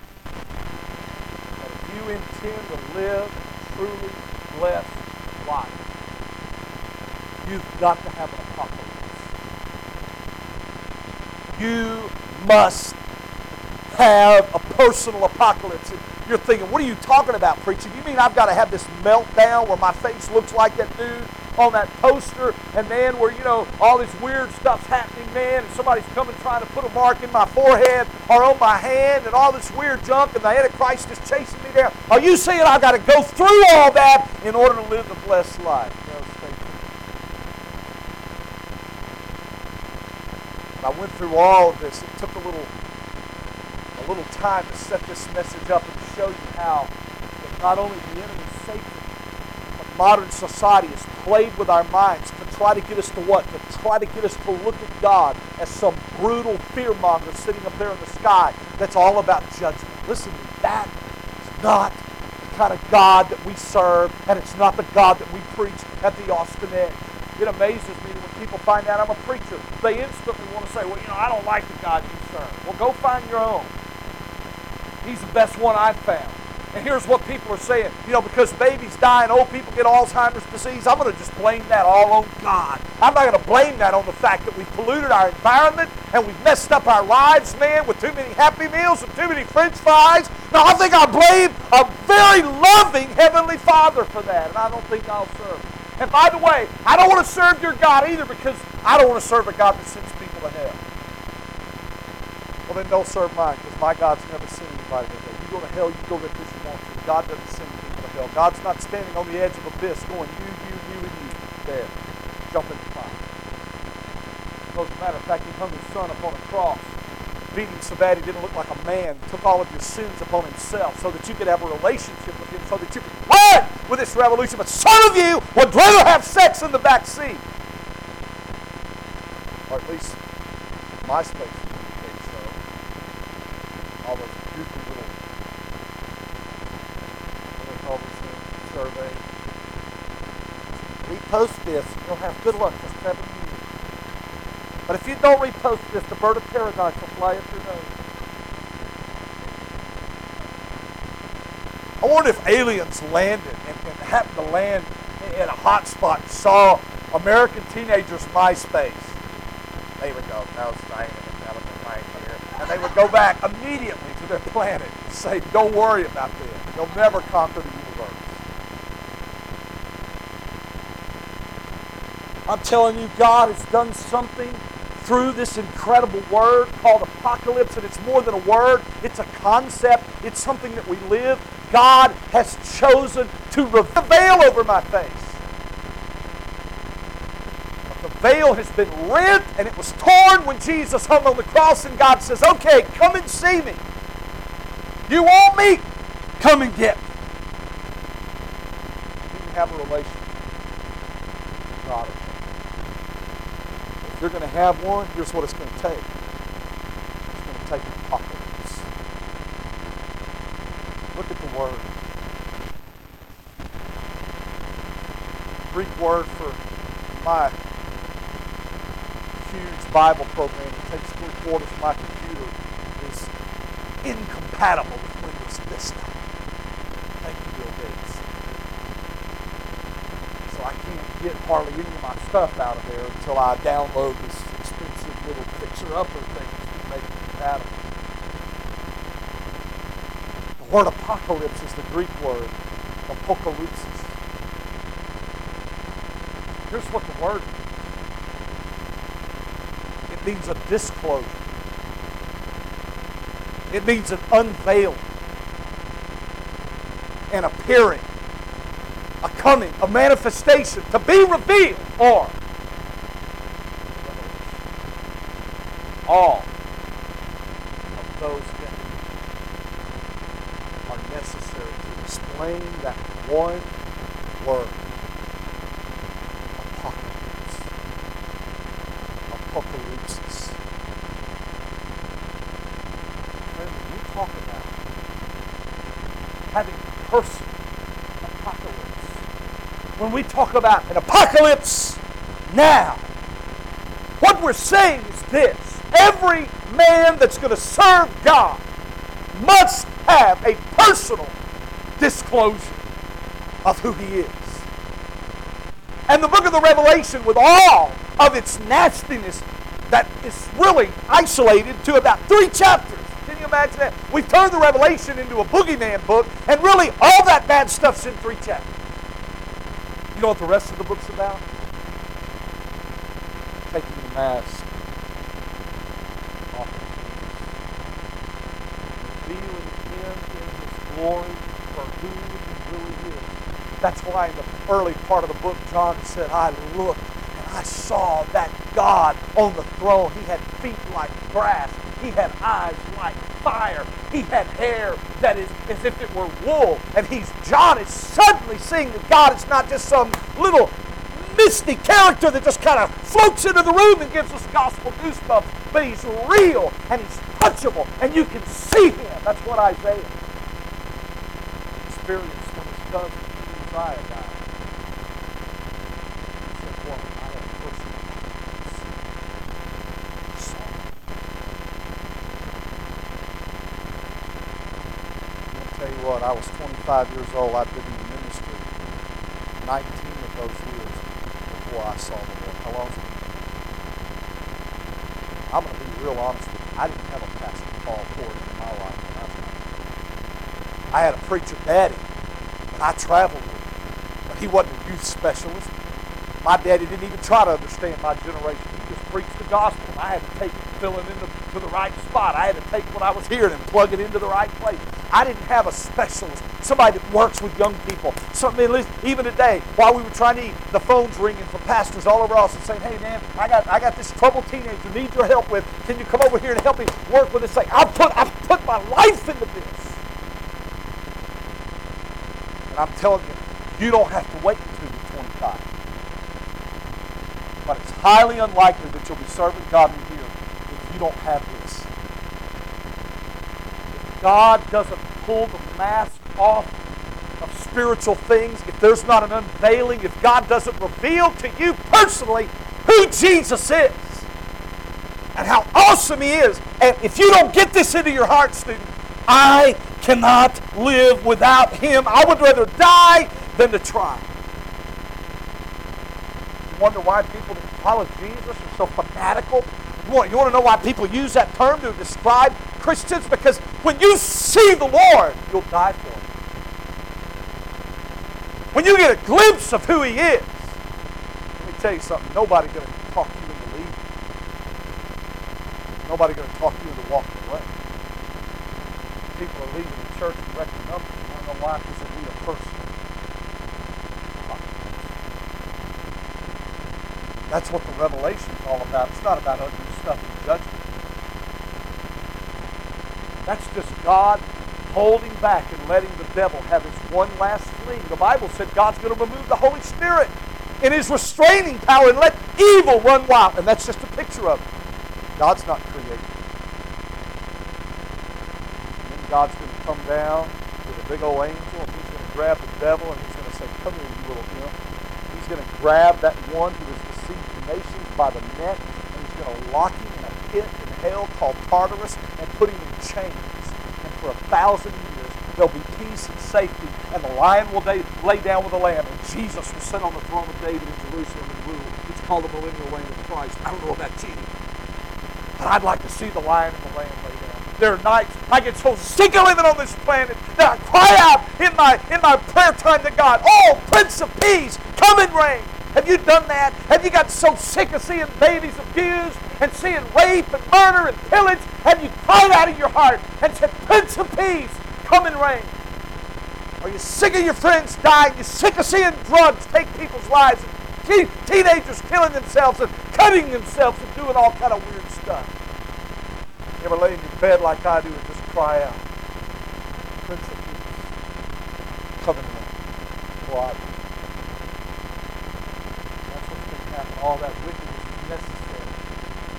Speaker 1: that if you intend to live a truly blessed life, you've got to have an apocalypse. You must have a personal apocalypse. You're thinking, what are you talking about, preacher? You mean I've got to have this meltdown where my face looks like that dude on that poster, and man, where, all this weird stuff's happening, man, and somebody's coming trying to put a mark in my forehead or on my hand, and all this weird junk, and the Antichrist is chasing me down? Are you saying I've got to go through all that in order to live the blessed life? No, stay tuned. I went through all of this. It took a little time to set this message up and show you how that not only the enemy, Satan, but modern society has played with our minds to try to get us to what? To try to get us to look at God as some brutal fearmonger sitting up there in the sky that's all about judgment. Listen to me, that is not the kind of God that we serve, and it's not the God that we preach at the Austin Edge. It amazes me that when people find out I'm a preacher, they instantly want to say, well, I don't like the God you serve. Well, go find your own. He's the best one I've found. And here's what people are saying. Because babies die and old people get Alzheimer's disease, I'm going to just blame that all on God. I'm not going to blame that on the fact that we've polluted our environment and we've messed up our lives, man, with too many Happy Meals and too many French fries. No, I think I'll blame a very loving Heavenly Father for that, and I don't think I'll serve him. And by the way, I don't want to serve your God either, because I don't want to serve a God that sends people to hell. Well, then don't serve mine, because my God's never sent anybody to hell. You go to hell, you go there because you want to. God doesn't send people to hell. God's not standing on the edge of abyss going, you, and you. There. Jump in the fire. As a matter of fact, he hung his son upon a cross, beat him so bad he didn't look like a man, took all of your sins upon himself so that you could have a relationship with him, so that you could run with this revolution. But some of you would rather have sex in the back seat. Or at least MySpace. All those goofy little, what do they call these things, surveys. Repost this and you'll have good luck for 7 years. But if you don't repost this, the bird of paradise will fly up your nose. I wonder if aliens landed and happened to land in a hot spot and saw American teenagers' MySpace. They would go, no, Stein, and they would go back immediately to their planet and say, don't worry about this. They'll never conquer the universe. I'm telling you, God has done something through this incredible word called apocalypse, and it's more than a word. It's a concept. It's something that we live. God has chosen to reveal the veil over my face. The veil has been rent and it was torn when Jesus hung on the cross, and God says, okay, come and see me. You want me? Come and get me. You can have a relationship with God. If you're going to have one, here's what it's going to take. It's going to take an apocalypse. Look at the word. The Greek word for my huge Bible program that takes 3/4 of my computer is incompatible with Windows Vista. Thank you, Bill Gates. So I can't get hardly any of my stuff out of there until I download this expensive little fixer-upper thing to make it compatible. The word apocalypse is the Greek word apokalypsis. Here's what the word means. It means a disclosure. It means an unveiling, an appearing, a coming, a manifestation, to be revealed, or all of those things are necessary to explain that one word, apocalypse. apocalypse. When we talk about having personal apocalypse, when we talk about an apocalypse now, what we're saying is this: every man that's going to serve God must have a personal disclosure of who He is. And the book of the Revelation, with all of its nastiness, that is really isolated to about 3 chapters. Can you imagine that? We've turned the Revelation into a boogeyman book, and really all that bad stuff's in 3 chapters. You know what the rest of the book's about? Taking the mask off. Revealing Him in His glory for who He really is. That's why in the early part of the book, John said, I looked and I saw that God on the throne. He had feet like brass. He had eyes like fire. He had hair that is as if it were wool. And John is suddenly seeing that God is not just some little misty character that just kind of floats into the room and gives us gospel goosebumps. But He's real and He's touchable and you can see Him. That's what Isaiah experienced when his cousin Uzziah died. He said, "Boy, I have personal I'll tell you what, I was 25 years old. I've been in the ministry 19 of those years before I saw the Lord. How long has it been? I'm going to be real honest with you. I didn't have a Pastor Paul Ford in my life when I was 19. I had a preacher daddy, and I traveled with him. But he wasn't a youth specialist. My daddy didn't even try to understand my generation. He just preached the gospel. I had to take it and fill it to the right spot. I had to take what I was hearing and plug it into the right place. I didn't have a specialist, somebody that works with young people. Even today, while we were trying to eat, the phone's ringing from pastors all over us and saying, "Hey man, I got this troubled teenager, need your help with. Can you come over here and help me work with this thing?" I've put my life into this. And I'm telling you, you don't have to wait until you're 25. But it's highly unlikely that you'll be serving God in here if you don't have this. If God doesn't pull the mask off of spiritual things, if there's not an unveiling, if God doesn't reveal to you personally who Jesus is and how awesome He is, and if you don't get this into your heart, student, I cannot live without Him. I would rather die than to try. You wonder why people that follow Jesus are so fanatical? You want to know why people use that term to describe Christians? Because when you see the Lord, you'll die for Him. When you get a glimpse of who He is, let me tell you something, nobody's going to talk you into leaving. Nobody's going to talk you into walking away. People are leaving the church in record numbers. You want to know why? Because they need a person. That's what the Revelation is all about. It's not about ugly stuff and judgment. That's just God holding back and letting the devil have his one last fling. The Bible said God's going to remove the Holy Spirit in His restraining power and let evil run wild. And that's just a picture of it. God's not created. And then God's going to come down with a big old angel and He's going to grab the devil and He's going to say, "Come here, you little imp." He's going to grab that one who has deceived the nations by the neck, and He's going to lock him in a pit in hell called Tartarus and put him in chains. And for 1,000 years, there'll be peace and safety, and the lion will lay down with the lamb, and Jesus will sit on the throne of David in Jerusalem and rule. It's called the millennial reign of Christ. I don't know about you, but I'd like to see the lion and the lamb lay down. There are nights I get so sick of living on this planet that I cry out in my prayer time to God, "Oh, Prince of Peace, come and reign." Have you done that? Have you got so sick of seeing babies abused and seeing rape and murder and pillage? Have you cried out of your heart and said, "Prince of Peace, come and reign"? Are you sick of your friends dying? You're sick of seeing drugs take people's lives and teenagers killing themselves and cutting themselves and doing all kind of weird stuff? You ever lay in your bed like I do and just cry out, "Prince of Peace, come and reign"? Well, that's what's going to happen. All that wickedness is necessary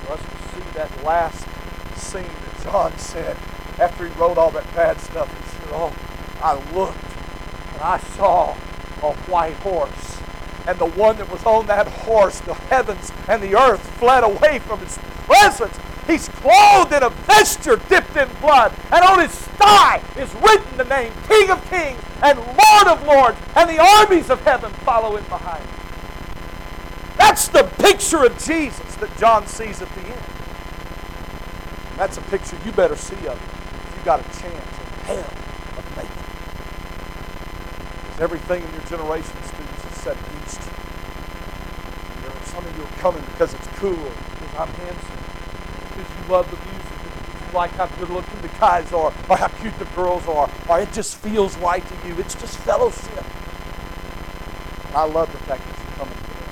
Speaker 1: for us to see that last scene that John said after he wrote all that bad stuff. He said, oh, I looked and I saw a white horse. And the one that was on that horse, the heavens and the earth fled away from his presence. He's clothed in a vesture dipped in blood. And on his thigh is written the name King of Kings and Lord of Lords. And the armies of heaven follow him behind him. That's the picture of Jesus that John sees at the end. And that's a picture you better see of it if you got a chance in hell of making it. Because everything in your generation, students, is set against you. Some of you are coming because it's cool, because I'm handsome, because you love the music, because you like how good looking the guys are, or how cute the girls are, or it just feels right to you. It's just fellowship. And I love the fact that you're coming today.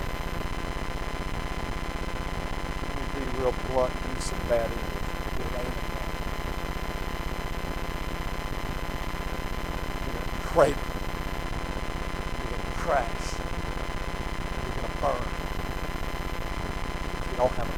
Speaker 1: Let me be real blunt and use some bad English. It ain't enough. You're going to crater. You're going to crash. You're going to burn. You don't have a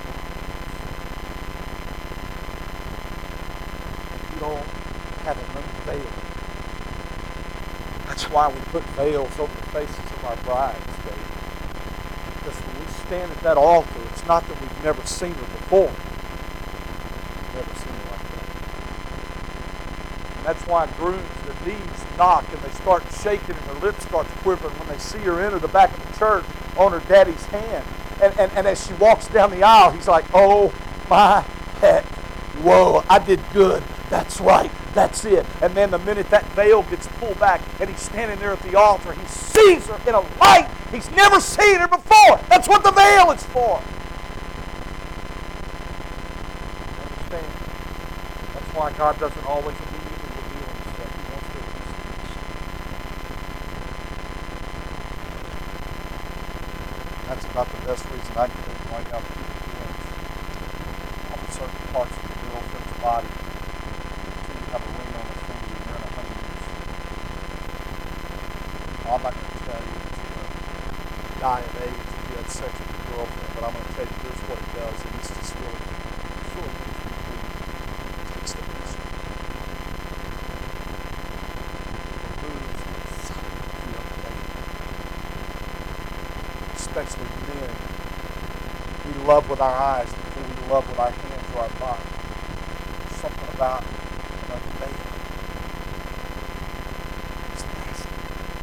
Speaker 1: and you don't have an unveil. That's why we put veils over the faces of our brides, baby. Because when we stand at that altar, it's not that we've never seen her before. We've never seen her like that. And that's why grooms, their knees knock and they start shaking and their lips start quivering when they see her enter the back of the church on her daddy's hand. And as she walks down the aisle, he's like, oh my heck, whoa, I did good. That's right, that's it. And then the minute that veil gets pulled back and he's standing there at the altar, he sees her in a light he's never seen her before. That's what the veil is for. Understand? That's why God doesn't always immediately reveal himself. He wants to release himself. That's about the best reason I can think right now to keep the hands on certain parts of the girlfriend's body. Until you have a ring on the finger and you're in a honeymoon suit. I'm not going to tell you that you're going to die of AIDS if you had sex with your girlfriend, but I'm going to tell you here's what it does, and it's just really makes me do. It takes the mission. It moves inside of you up there. Especially men, we love with our eyes before we love with our hands or our body. There's something about an unveil. It's fascinating.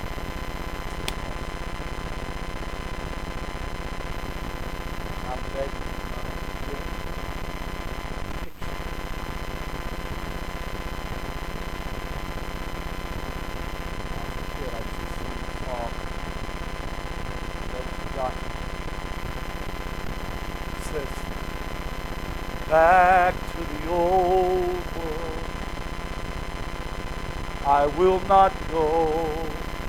Speaker 1: I'm begging you, back to the old world I will not go.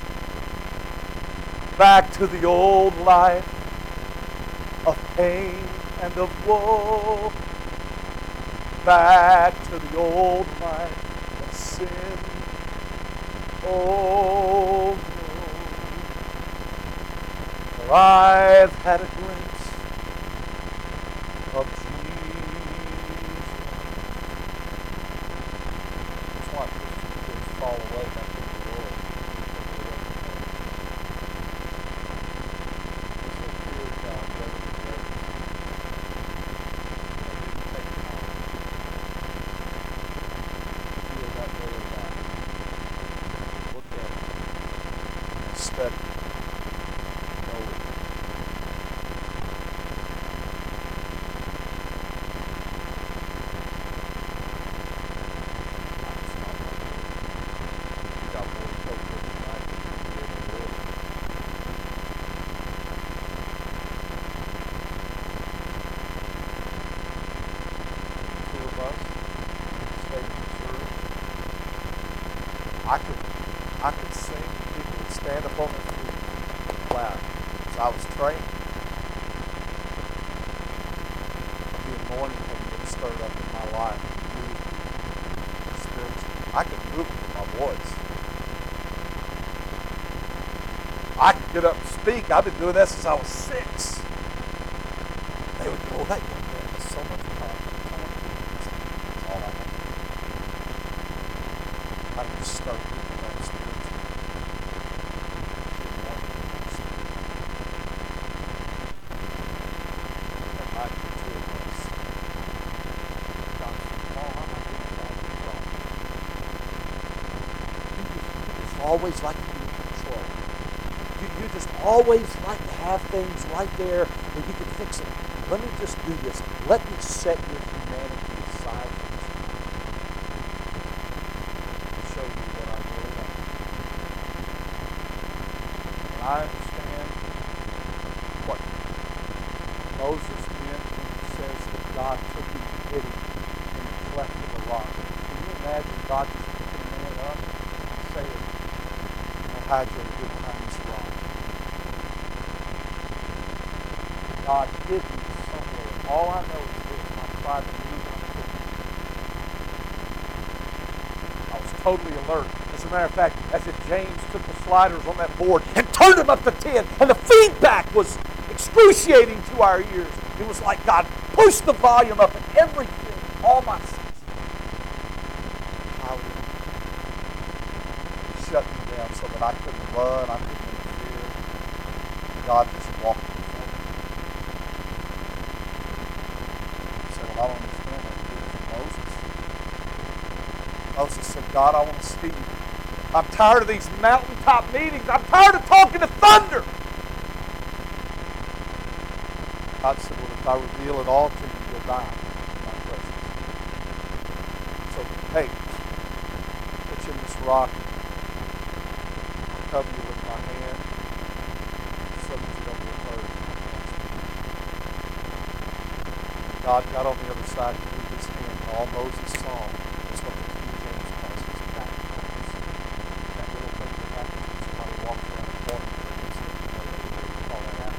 Speaker 1: Back to the old life of pain and of woe. Back to the old life of sin. Oh no. For I've had a glimpse of Jesus. That's why Christian kids fall away back in the world. Because they fear God rather than reverence Him. They didn't take time to feel that way about it. Look at it. Study it. Know it. I could sing, people would stand up on their feet and clap. As I was trained, the anointing had been stirred up in my life. Spiritually. I could move with my voice. I could get up and speak. I've been doing that since I was 6. They would go, that young man has so much just start thinking about spiritual. That might be two of us. You just always like to be in control. You just always like to have things right there where you can fix it. Let me just do this. Let me set your humanity aside for this and show you what I really am. And I understand what Moses meant when he says that God took him and hid him in the cleft of the rock. Can you imagine God just picking a man up and saying, I'll hide you behind this rock? God hid me somewhere. All I know is this. I tried to move and I was totally alert. As a matter of fact, as if James took the sliders on that board and turned them up to 10, and the feedback was excruciating to our ears. It was like God pushed the volume up and everything, all my senses. Shut me down so that I couldn't run, I couldn't interfere. God just walked before me. He said, well, I don't understand what you did for Moses. Moses said, God, I want to see you. I'm tired of these mountaintop meetings. I'm tired of talking to thunder. God said, well, if I reveal it all to you, you'll die in my presence. So, hey, put you in this rock. I'll cover you with my hand so that you don't get hurt. God got on the other side and moved his hand. And all Moses saw was what the King James calls his back. That little thing that happens when somebody walks around a corner for an instant. We call that after.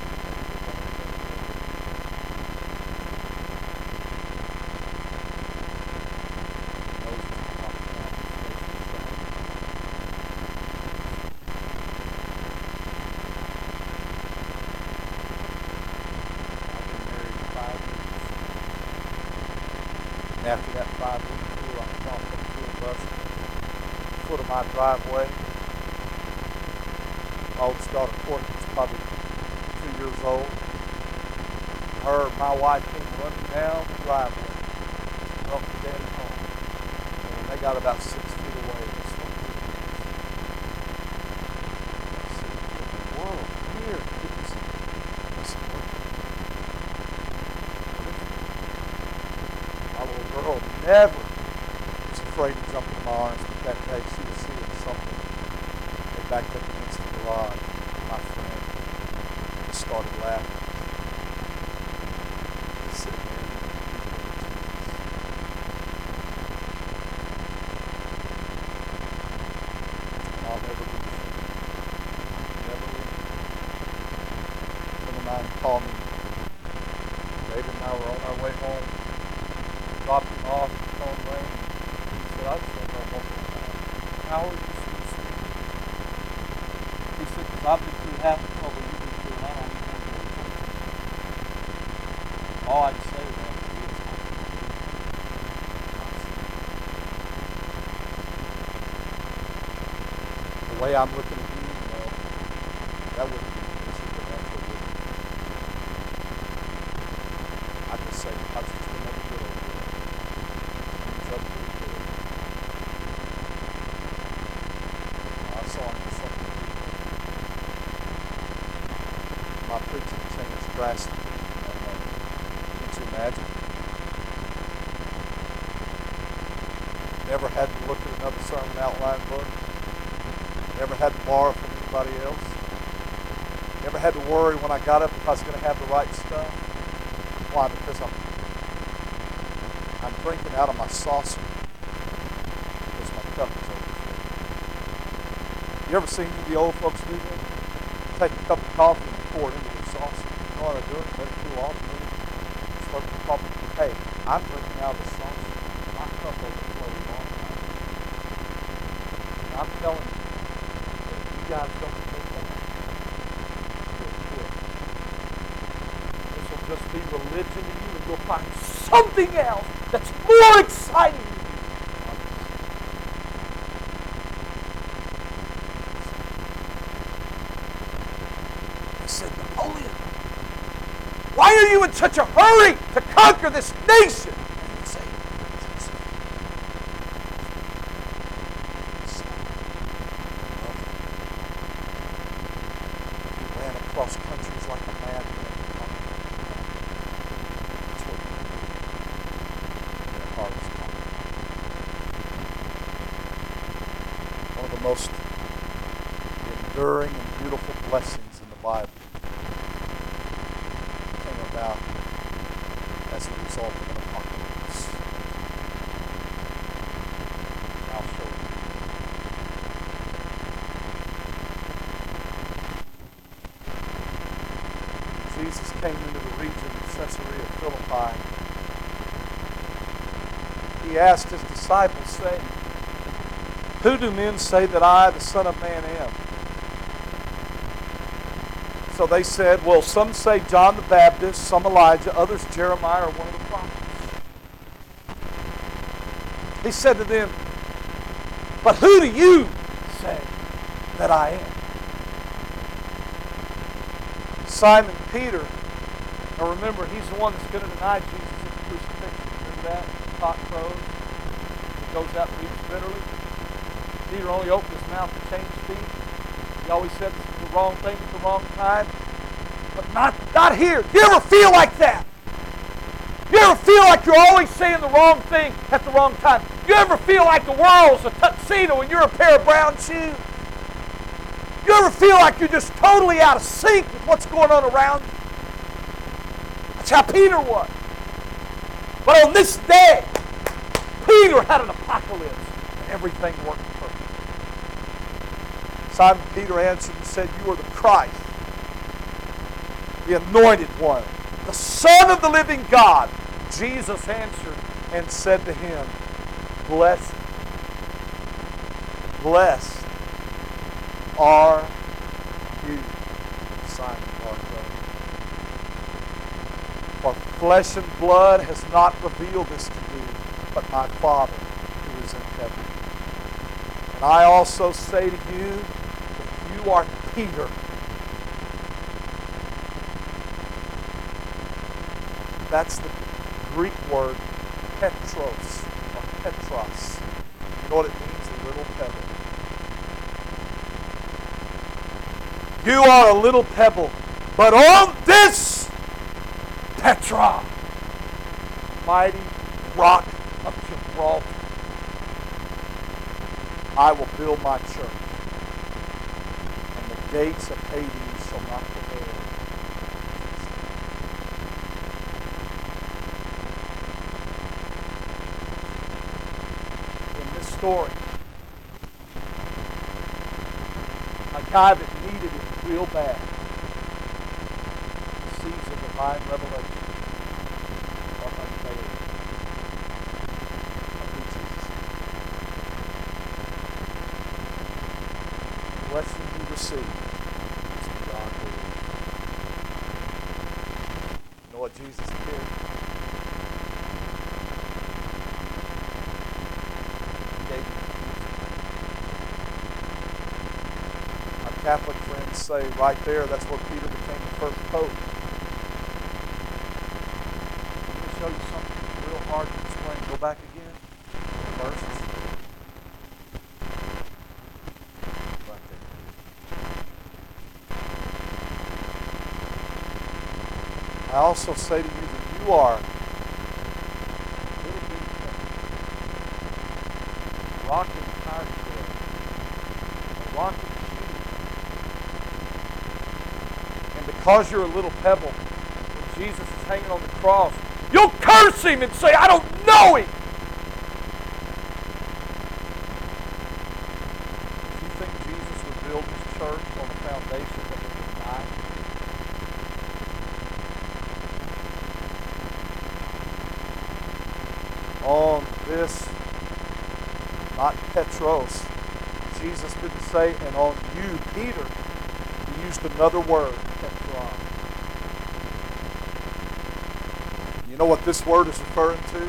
Speaker 1: After that 5-week tour, I found a tour bus at the foot of my driveway. My oldest daughter, Courtney, was probably 2 years old. My wife came running down the driveway, welcome Daddy home. And when they got about 6 feet away, they started doing this. I said, what in the world? Here, goodness. I said, what? My little girl never was afraid to jump in my arms, but that day she was seeing something. They backed up against the garage. My friend just started laughing. Just sitting there and I'll never leave you. Never leave you. A friend of mine called me. David and I were on our way home. Dropped him off, the phone rang. He said, I just don't know what's going on. How are you so sweet? He said, because I've been through half the trouble you've been through, and I don't even want to go to church. All I can say to that is, the way I'm looking at you, that wouldn't be an issue, but that's what it is. I just say, I just want to get over it. It's up to you. I saw him do something. My preaching changed drastically. Can't you imagine? Never had to look at another sermon outline book. Never had to borrow from anybody else. Never had to worry when I got up if I was going to have the right stuff. Why? Because I'm drinking out of my saucer because my cup is overflowing. You ever seen the old folks do that? Take a cup of coffee and pour it into their saucer. You know what they're doing? Let it cool off. Slurp the coffee. Hey, I'm drinking out of the saucer. My cup overflows all the time. And I'm telling you, if you guys don't take that, you'll quit. This will just be religion to you, and you'll find something else that's more exciting to you. such a hurry to conquer this nation. And he'd say, Jesus, he ran across countries like a madman. Their hearts conquered. One of the most enduring and beautiful blessings in the Bible came about as a result of an apocalypse. I'll show you. Jesus came into the region of Caesarea Philippi. He asked his disciples, saying, "Who do men say that I, the Son of Man, am?" So they said, well, some say John the Baptist, some Elijah, others Jeremiah or one of the prophets. He said to them, "But who do you say that I am?" Simon Peter, now remember, he's the one that's going to deny Jesus at the crucifixion. Remember that? The cock crows. He goes out and weeps bitterly. Peter only opened his mouth to change speech. He always said the wrong thing at the wrong time. But not here. Do you ever feel like that? You ever feel like you're always saying the wrong thing at the wrong time? You ever feel like the world's a tuxedo and you're a pair of brown shoes? You ever feel like you're just totally out of sync with what's going on around you? That's how Peter was. But on this day, Peter had an apocalypse and everything worked perfect. Simon Peter answered and said, "You are the Christ, the anointed one, the Son of the living God." Jesus answered and said to him, Blessed are you, Simon Barjona. For flesh and blood has not revealed this to you, but my Father who is in heaven. And I also say to you that you are Peter. That's the Greek word Petros or Petros. You know what it means? A little pebble. You are a little pebble, but on this Petra, mighty rock of Gibraltar, I will build my church, and the gates of Hades shall not prevail. In this story, a guy that needed it real bad receives a divine revelation of unveiling of who Jesus is. The blessing he received is beyond belief. You know what Jesus did? He gave him peace. Catholic friends say right there, that's where Peter became the first pope. Let me show you something real hard to explain. Go back again. Verses. Right there. I also say to you that you are little bitty pebble, rock in the fire field, a rock in the because you're a little pebble, when Jesus is hanging on the cross, you'll curse him and say, I don't know him. Do you think Jesus would build his church on a foundation that would deny him? On this, not Petros, Jesus didn't say, and on you, Peter, he used another word. You know what this word is referring to?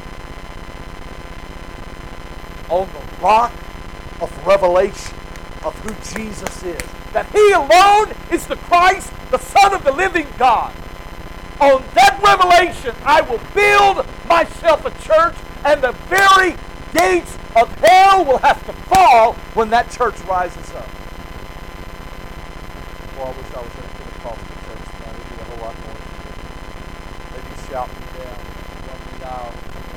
Speaker 1: On the rock of revelation of who Jesus is. That he alone is the Christ, the Son of the living God. on that revelation, I will build myself a church, and the very gates of hell will have to fall when that church rises up. Well, I wish I was in a Pentecostal church tonight. It'd be a whole lot more. They'd be shouting me down, running me out.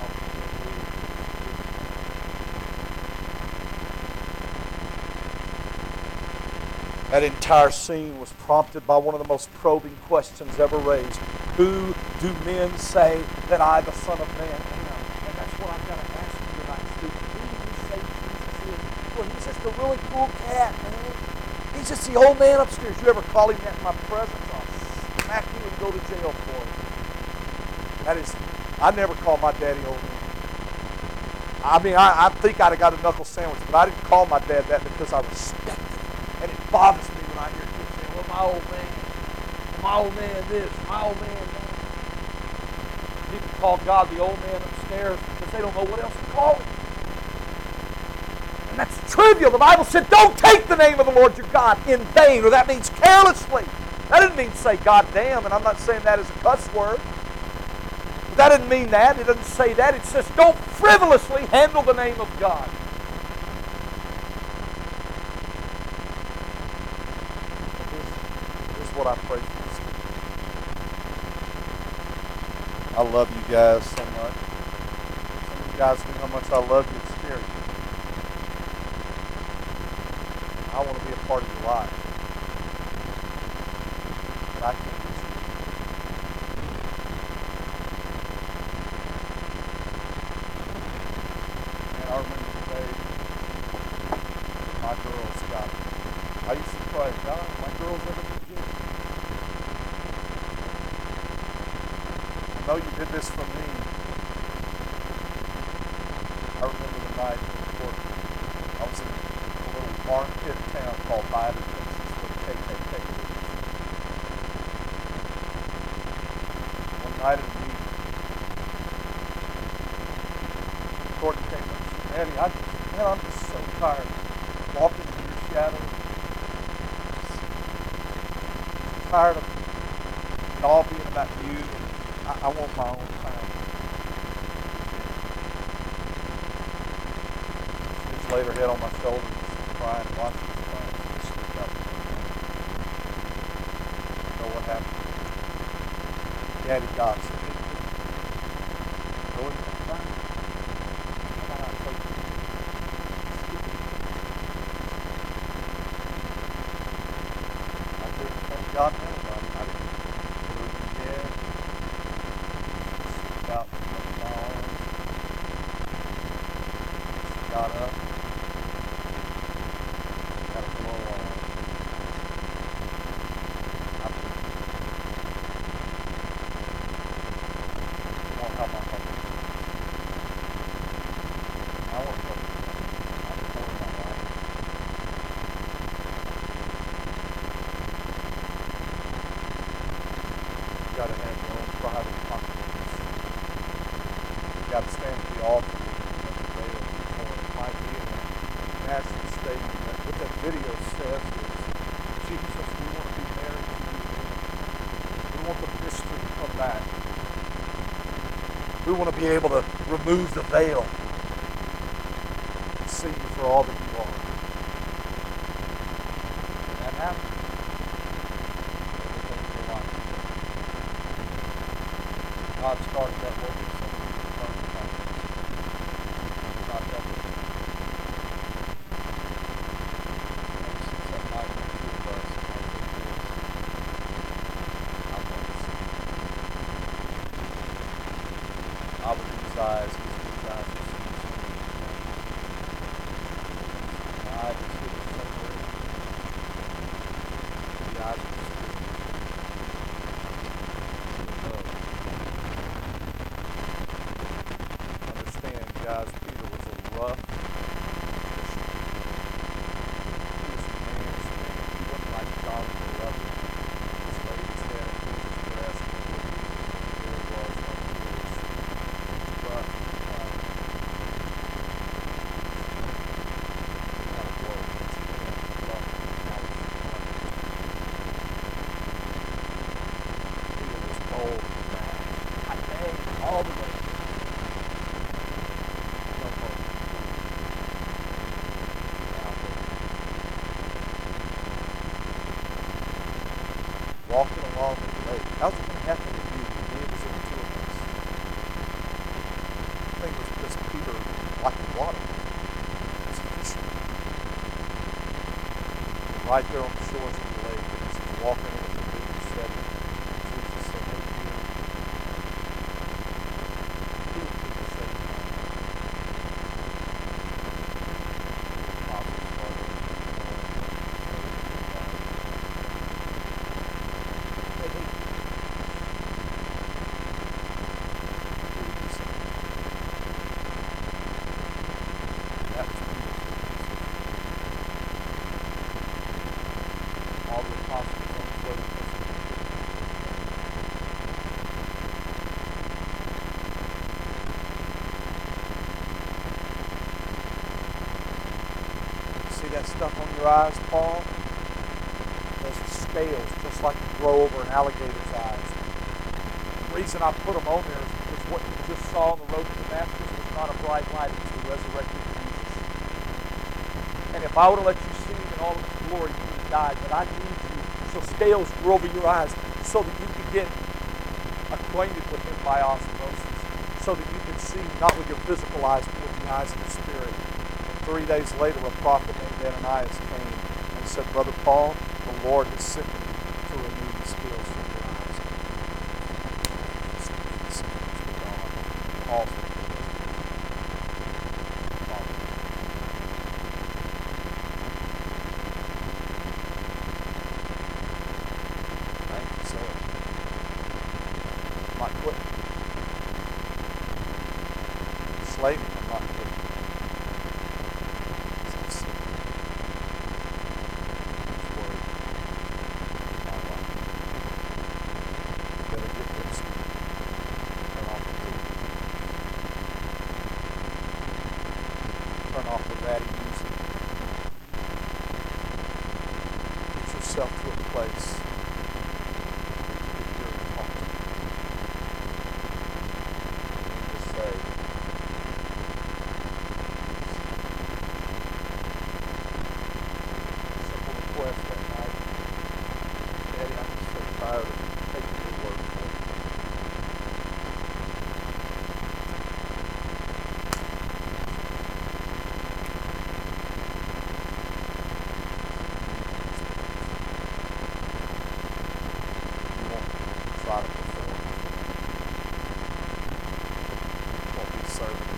Speaker 1: That entire scene was prompted by one of the most probing questions ever raised. Who do men say that I, the Son of Man, am? And that's what I've got to ask you tonight, Steve. Who do you say Jesus is? Well, he's just a really cool cat, man. He's just the old man upstairs. You ever call him that in my presence? I'll smack you and go to jail for it. That is, I never call my daddy old man. I mean, I think I'd have got a knuckle sandwich, but I didn't call my dad that because I respected him. And it bothers me when I hear kids say, well, my old man this, my old man that. People call God the old man upstairs because they don't know what else to call him. And that's trivial. The Bible said, don't take the name of the Lord your God in vain, or that means carelessly. That doesn't mean say God damn, and I'm not saying that as a cuss word. But that doesn't mean that. It doesn't say that. It says don't frivolously handle the name of God. This is what I pray for this week. I love you guys so much. Some of you guys know how much I love you. It's scary. I want to be a part of your life. But I can't do it. And I remember the day my girls got me. I used to pray, God, my girls ever get you. I know you did this for me. I remember the night before I was in a little armpit town called Biden, Texas, where the KKK was. One night at a meeting, Gordon came up and said, Eddie, I'm just so tired of walking in your shadow. I'm tired of it all being about you. I want my own time. She just laid her head on my shoulder and crying and watched me crying. She just slipped out. You know what happened? Daddy God said, go in there and cry. Come on, I told you. I didn't thank God for anybody. I didn't put her in the bed. She slipped out from my arms. She got up. Got a blow on her. I won't help my heart. I want to go. I'm pouring my life. You got to have your own private confidence. You got to stand at the altar and the veil before it might be in a national stadium. What that video says is, Jesus, we want to be married to you. We want the mystery to come back. We want to be able to remove the veil and see you for all that you are. And that happens. Everything's alive. God started that work in some people learn about it. God help us. And since that night when two of us I want to see. I would these eyes, because these eyes are seeing my eyes are still separated. The eyes are still understand, guys, Peter was a rough Christian. He was a man's man. He wasn't like John the Beloved. His lady's head, his breast, and there it was, like he was rough. Not a word. It's a man, rough. Peter was bold. while in the lake. How's it going to happen with you? Me, it was in the two of us. I think it was because Peter liked the water. He was a fisherman. Right there on the shores of the lake, and as he's walking in with the Luke 7, Jesus said, "Hey, Peter, who would people say you are?" The apostles started, "Hey, who would you say?" That was Peter's answer. All the apostles on the floating See that stuff on your eyes, Paul? Those are scales, just like you grow over an alligator's eyes. The reason I put them on there is because what you just saw on the road to Damascus was not a bright light, it was the resurrected Jesus. And if I would have let you see him in all of his glory, you would have died. But I need you, so scales grew over your eyes, so that you could get acquainted with him by osmosis, so that you could see not with your physical eyes, but with the eyes of the Spirit. 3 days later, a prophet named Ananias came and said, "Brother Paul, the Lord has sent me to remove the scales from your eyes." The scales were gone. Paul's Thank you, sir. I'm not quitting. Slaving, I'm not quitting. Turn off the ratty music. Get yourself to a place where you can hear him talk to you. And just say, simple request that night. Daddy, I'm just so tired of taking your word for it. Try to perform. Won't be serving